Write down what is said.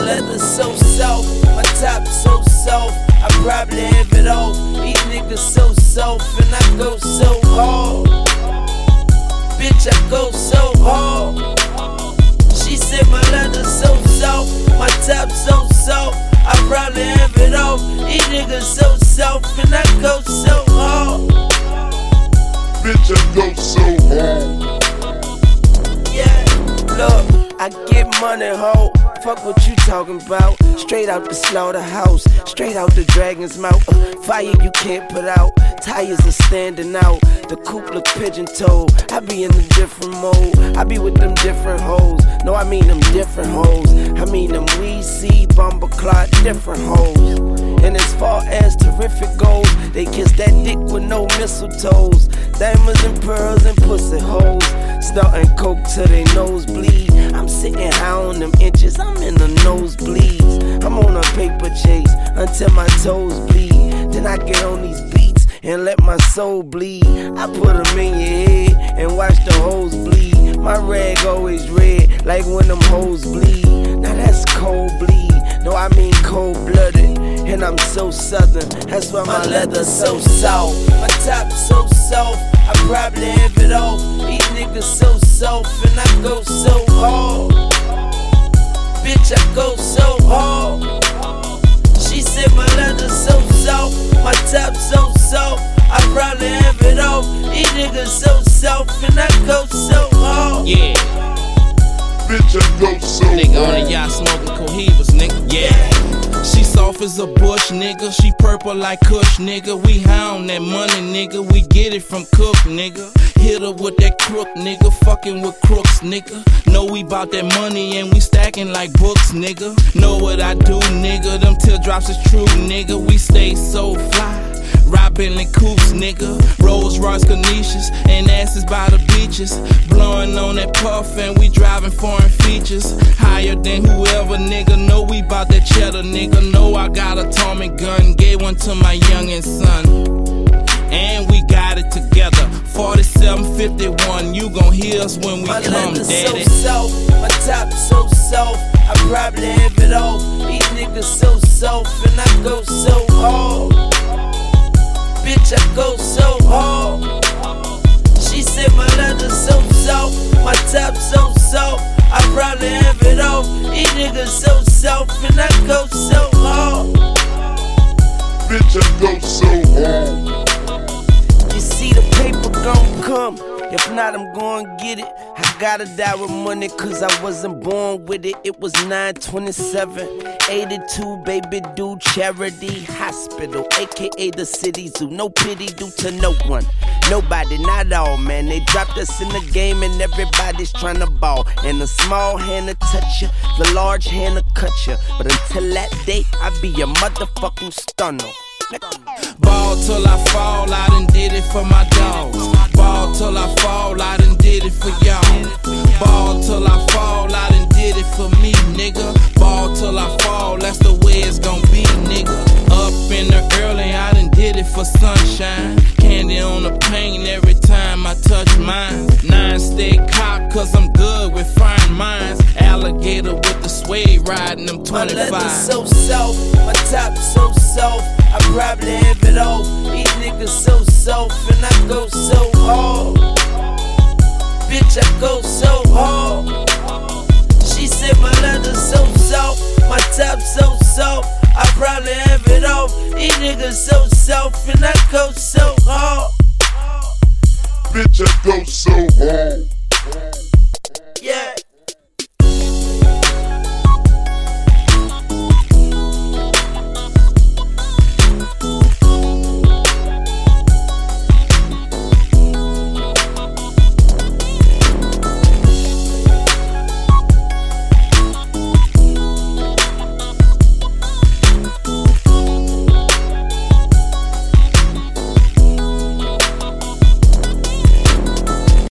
leather so soft, my top so soft, I probably have it all. These niggas so soft and I go so hard. Bitch, I go so hard. She said my leather so soft, my top so soft, I probably have it all. These niggas so soft and I go so hard. Bitch, I go so hard. Yeah, look, I get money, ho. Fuck what you talking about. Straight out the slaughterhouse, straight out the dragon's mouth. Fire you can't put out, tires are standing out. The coupe look pigeon-toed, I be in a different mode. I be with them different hoes. No, I mean them different hoes. I mean them weed seed, bumper clot, different hoes. And as far as terrific goes, they kiss that dick with no mistletoes. Diamonds and pearls and pussy hoes, snorting coke till they nose bleed. I'm sitting high on them inches, I'm in the nosebleeds. I'm on a paper chase until my toes bleed. Then I get on these beats and let my soul bleed. I put them in your head and watch the hoes bleed. My rag always red, like when them hoes bleed. Now that's cold bleed, no I mean cold-blooded. And I'm so southern, that's why my leather's so soft. My top so soft, I probably have it all. These niggas so soft and I go so hard. Bitch, I go so hard. She said my leather's so soft, my top so soft, I probably have it all. These niggas so soft and I go so hard. Yeah. Bitch, I go so Nigga hard. on the yacht smoking cohibas, nigga. Yeah. She soft as a bush, nigga. She purple like Kush, nigga. We high on that money, nigga. We get it from Cook, nigga. Hit her with that crook, nigga. Fucking with crooks, nigga. Know we bout that money and we stacking like books, nigga. Know what I do, nigga. Them teardrops is true, nigga. We stay so fly. Ride Bentley coupes, nigga. Rolls Royce Canisius and asses by the beaches. Blowing on that puff and we driving foreign features. Higher than whoever, nigga. Know we bout that cheddar, nigga. Know I got a Tommy gun. Gave one to my youngin' son. And we got it together. 4751, you gon' hear us when we my come, leather's daddy. so soft, my top so soft, I probably have it all. These niggas so soft and I go so hard. Bitch, I go so hard. She said my leather's so soft, my top so soft, I probably have it all. These niggas so soft and I go so hard. Bitch, I go so hard. You see the paper gon' come, if not I'm gon' get it. I gotta die with money cause I wasn't born with it. It was 9/27, 82, baby, do charity hospital, aka the city zoo. No pity due to no one, nobody, not all, man. They dropped us in the game and everybody's tryna ball. And the small hand to touch you, the large hand to cut you. But until that day, I be a motherfucking stunner. Ball till I fall, I done did it for my dogs. Ball till I fall, I done did it for y'all. Ball till I fall, I done did it for me, nigga. Ball till I fall, that's the way it's gon' be, nigga. Up in the early, I done did it for sunshine. Candy on the paint every time I touch mine. 9 stay cocked cause I'm good with fine minds. Alligator with the suede riding them 25. My leather's so soft, my top so soft, I probably have it all. These niggas so soft and I go so hard. Bitch, I go so hard. She said my leather's so soft, my top so soft, I probably have it all. These niggas so soft and I go so hard. Bitch, I go so hard.